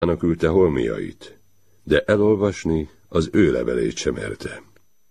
küldte holmiait, de elolvasni az ő levelét sem merte.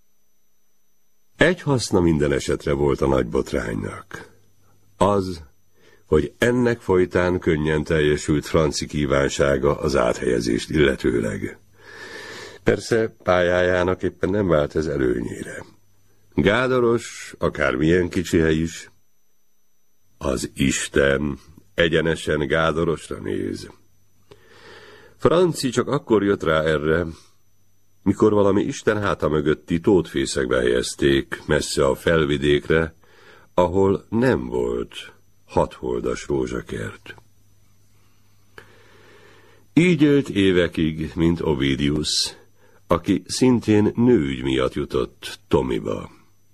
Egy haszna minden esetre volt a nagy botránynak. Az, hogy ennek folytán könnyen teljesült Franci kívánsága az áthelyezést illetőleg. Persze pályájának éppen nem vált ez előnyére. Gádoros, akármilyen kicsi hely is, az Isten egyenesen Gádorosra néz. Franci csak akkor jött rá erre, mikor valami Isten háta mögötti tótfészekbe helyezték messze a felvidékre, ahol nem volt 6 holdas rózsakert. Így élt évekig, mint Ovidius, aki szintén nőügy miatt jutott Tomiba.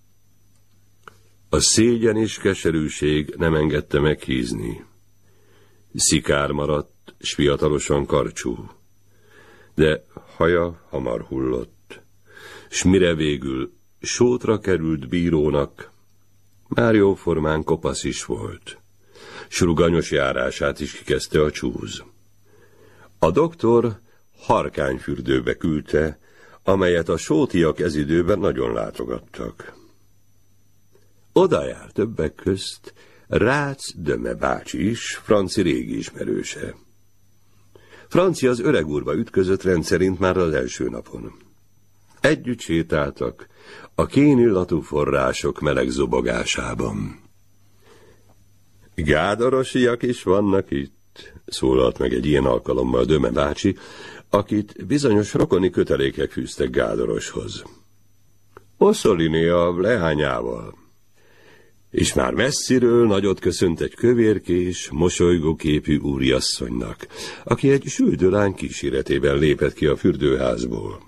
A szégyen és keserűség nem engedte meghízni. Szikár maradt, s fiatalosan karcsú, de haja hamar hullott, s mire végül sótra került bírónak, már jóformán kopasz is volt, s ruganyos járását is kikezdte a csúz. A doktor harkányfürdőbe küldte, amelyet a sótiak ez időben nagyon látogattak. Oda jár többek közt Rácz Döme bácsi is, Franci régi ismerőse. Franci az öreg úrba ütközött rendszerint már az első napon. Együtt sétáltak a kénillatú források meleg zobogásában. Gádorosiak is vannak itt, szólalt meg egy ilyen alkalommal Döme bácsi, akit bizonyos rokoni kötelékek fűztek Gádoroshoz. Osszoliné a leányával. És már messziről nagyot köszönt egy kövérkés, mosolygóképű úriasszonynak, aki egy süldőlány kíséretében lépett ki a fürdőházból.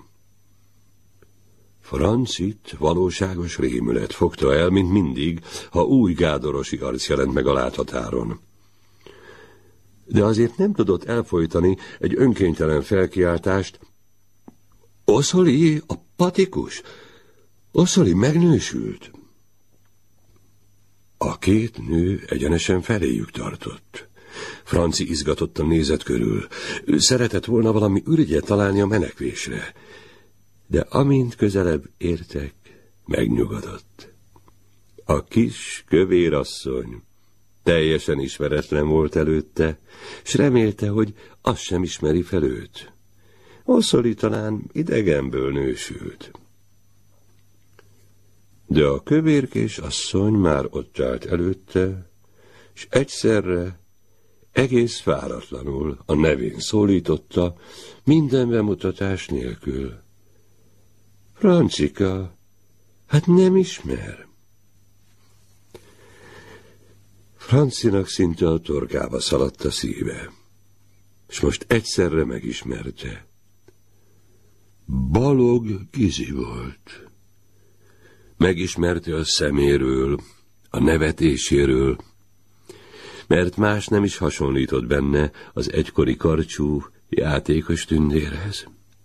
Francit valóságos rémület fogta el, mint mindig, ha új gádorosi arc jelent meg a láthatáron. De azért nem tudott elfojtani egy önkénytelen felkiáltást. Oszoli, a patikus! Oszoli megnősült! A két nő egyenesen feléjük tartott. Franci izgatottan nézett körül. Ő szeretett volna valami ürügyet találni a menekvésre, de amint közelebb értek, megnyugodott. A kis kövér asszony teljesen ismeretlen volt előtte, s remélte, hogy azt sem ismeri fel őt. Oszoli talán idegenből nősült. De a kövérkés asszony már ott állt előtte, s egyszerre egész fáratlanul a nevén szólította, minden bemutatás nélkül. Francika, hát nem ismer. Francinak szinte a torkába szaladt a szíve, s most egyszerre megismerte. Balog Gizi volt. Megismerte a szeméről, a nevetéséről, mert más nem is hasonlított benne az egykori karcsú, játékos tündérhez.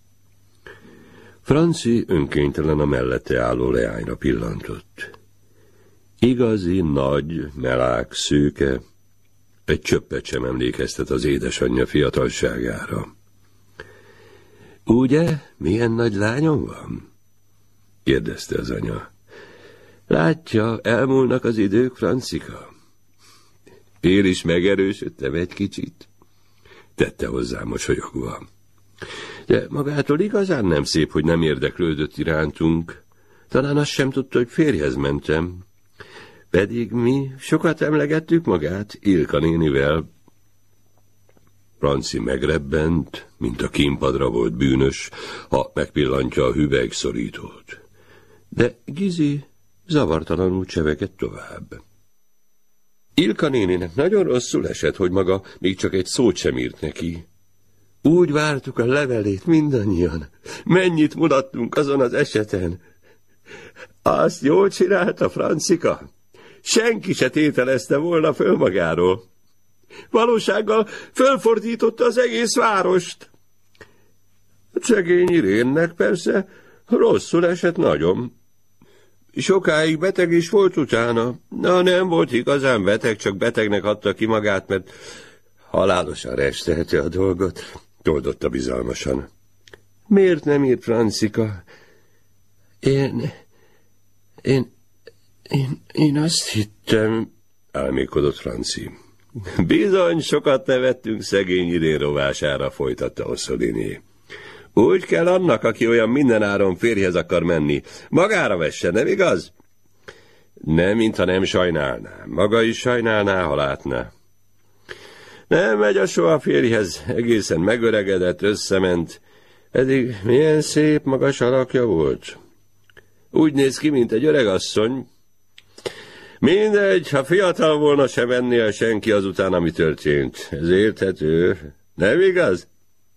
Franci önkénytelen a mellette álló leányra pillantott. Igazi, nagy, melák, szőke, egy csöppet sem emlékeztet az édesanyja fiatalságára. Ugye, milyen nagy lányom van? Kérdezte az anya. Látja, elmúlnak az idők, Francika. Én is megerősödtem egy kicsit, tette hozzá mosolyogva. De magától igazán nem szép, hogy nem érdeklődött irántunk. Talán azt sem tudta, hogy férjhez mentem. Pedig mi sokat emlegettük magát Ilka nénivel. Franci megrebbent, mint a kínpadra volt bűnös, ha megpillantja a hüvelyszorítót. De Gizi zavartalanul csevegett tovább. Ilka néninek nagyon rosszul esett, hogy maga még csak egy szót sem írt neki. Úgy vártuk a levelét mindannyian. Mennyit mulattunk azon az eseten. Azt jól csinálta, Francika. Senki se tételezte volna föl magáról. Valósággal fölfordította az egész várost. Szegény Irénnek persze rosszul esett nagyon. Sokáig beteg is volt utána. Na, nem volt igazán beteg, csak betegnek adta ki magát, mert halálosan restelte a dolgot. toldotta bizalmasan. Miért nem írt Francika? Én azt hittem, álmékodott Franci. Bizony, sokat nevettünk szegény Irén rovására, folytatta Ossoliné. Úgy kell annak, aki olyan mindenáron férjhez akar menni. Magára vesse, nem igaz? Nem, mintha nem sajnálná. Maga is sajnálná, ha látná. Nem megy a soha férjhez, egészen megöregedett, összement. Eddig milyen szép, magas alakja volt. Úgy néz ki, mint egy öregasszony. Mindegy, ha fiatal volna, se mennél senki azután, ami történt. Ez érthető. Nem igaz?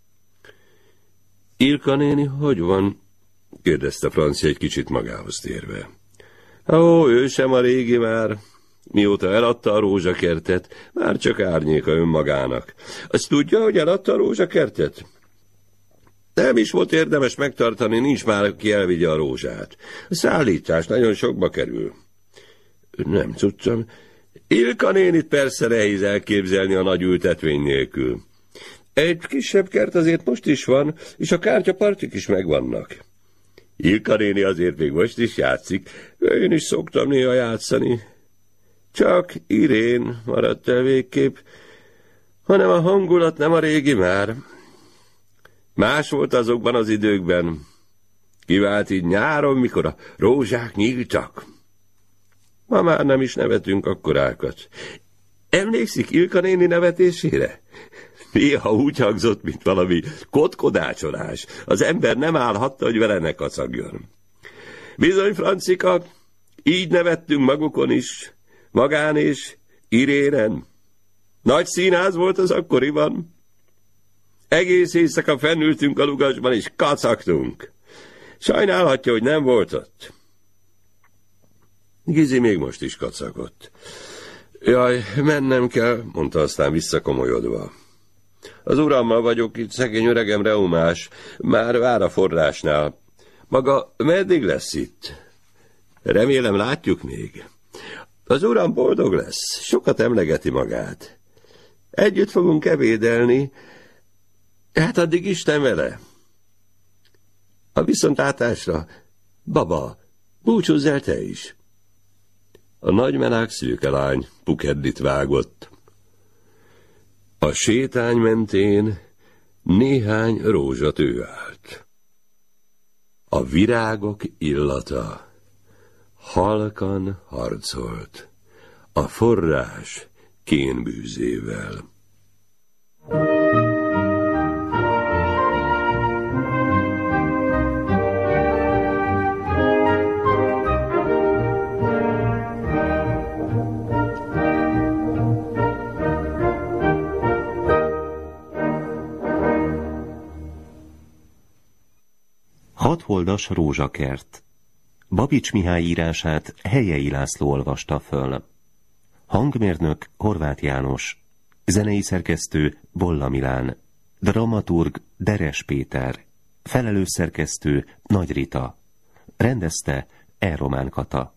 Ilka néni, hogy van? Kérdezte Francia egy kicsit magához térve. Ó, ő sem a régi már. Mióta eladta a rózsakertet, már csak árnyéka önmagának. Azt tudja, hogy eladta a rózsakertet? Nem is volt érdemes megtartani, nincs már, aki elvigye a rózsát. A szállítás nagyon sokba kerül. Nem tudtam. Ilka nénit persze nehéz elképzelni a nagy ültetvény nélkül. Egy kisebb kert azért most is van, és a kártyapartik is megvannak. Ilka néni azért még most is játszik, én is szoktam néha játszani. Csak Irén maradt el végképp, hanem a hangulat nem a régi már. Más volt azokban az időkben. Kivált így nyáron, mikor a rózsák nyíltak. Ma már nem is nevetünk akkorákat. Emlékszik Ilka néni nevetésére? Néha úgy hangzott, mint valami kotkodácsolás. Az ember nem állhatta, hogy vele ne kacagjon. Bizony, Francika, így nevettünk magukon is, magán és Irénen. Nagy színház volt az akkoriban. Egész éjszaka fennültünk a lugasban, és kacagtunk. Sajnálhatja, hogy nem volt ott. Gizi még most is kacagott. Jaj, mennem kell, mondta aztán visszakomolyodva. Az urammal vagyok, itt szegény öregem reumás, már vár a forrásnál. Maga meddig lesz itt? Remélem látjuk még. Az uram boldog lesz, sokat emlegeti magát. Együtt fogunk ebédelni, hát addig Isten vele. A viszontlátásra, baba, búcsúzz el te is. A nagymelák szőke lány Pukeddit vágott. A sétány mentén néhány rózsatő állt. A virágok illata halkan harcolt a forrás kénbűzével. Hatholdas rózsakert. Babics Mihály írását Helyei László olvasta föl. Hangmérnök Horváth János. Zenei szerkesztő Bolla Milán. Dramaturg Deres Péter. Felelős szerkesztő Nagy Rita. Rendezte E. Román Kata.